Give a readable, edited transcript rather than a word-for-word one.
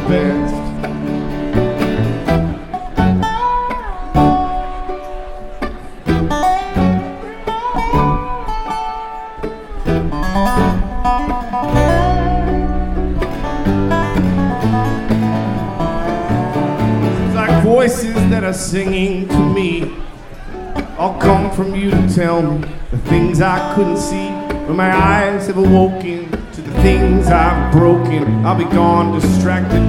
best. Seems like voices that are singing to me all come from you to tell me the things I couldn't see. When my eyes have awoken to the things I've broken, I'll be gone distracted.